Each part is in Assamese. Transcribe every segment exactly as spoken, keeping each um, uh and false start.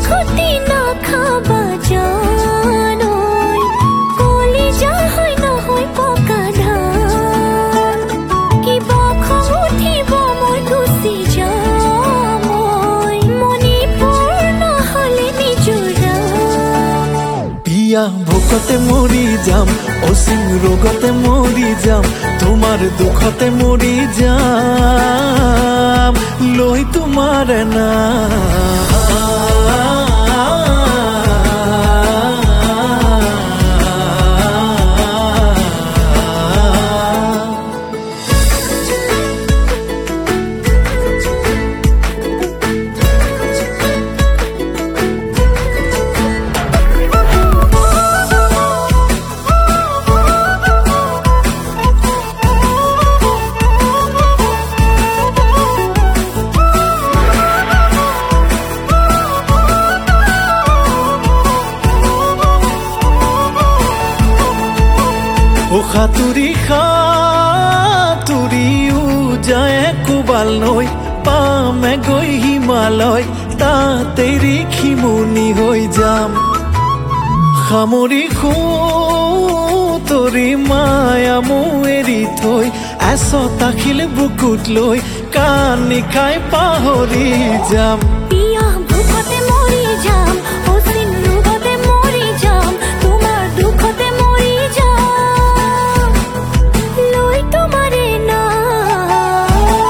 খুটি না খাবা জানই কলি যা হয় না হয় পকা ধান কিবা খং উঠিব মই গুচি যাম মণিপুৰ নহলে মিজোৰাম পিয়া ভোকতে মৰি যাম অসীম ৰোগতে মৰি যাম তোমাৰ দুখতে মৰি যাম লৈ তোমাৰ নাম সাতুৰি সাতুৰিও যায় কোবাল নৈ পামে গৈ হিমালয় তাতে ৰিখিমুনি হৈ যাম সামৰি খুতৰি মায়া মো এৰি থৈ এচটা শিল বুকুত লৈ কান্দি খাই পাহৰি যাম পিয়া ভোকতে মৰি যাম অসীম ৰোগতে মৰি যাম তোমাৰ দুখতে মৰি যাম লৈ তোমাৰে নাম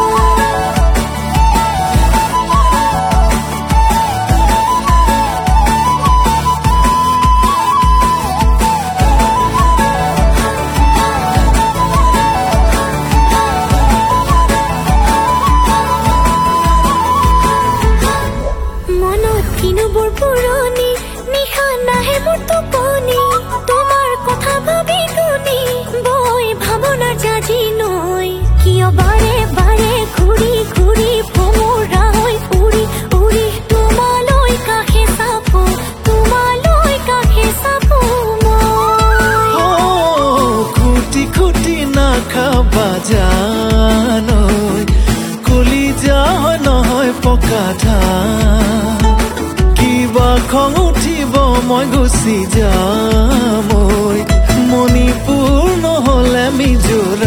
মনত কিনোবোৰ পুৰণি নিশা নাহে মোৰ টোপনি তোমাৰ কথা ভাবি গুণি বৈ ভাৱনাৰ জাজি নৈ কিয় বাৰে বাৰে ঘূৰি ঘূৰি ভোমোৰা হৈ উৰি উৰি তোমালৈ কাষে চাপো তোমালৈ কাষে চাপো মই খুটি খুটি নাখাবা জানৈ কলি যা হয় নহয় পকা ধান কিবা খং উঠিব মই গুচি যাম মণিপুৰ নহলে মিজোৰাম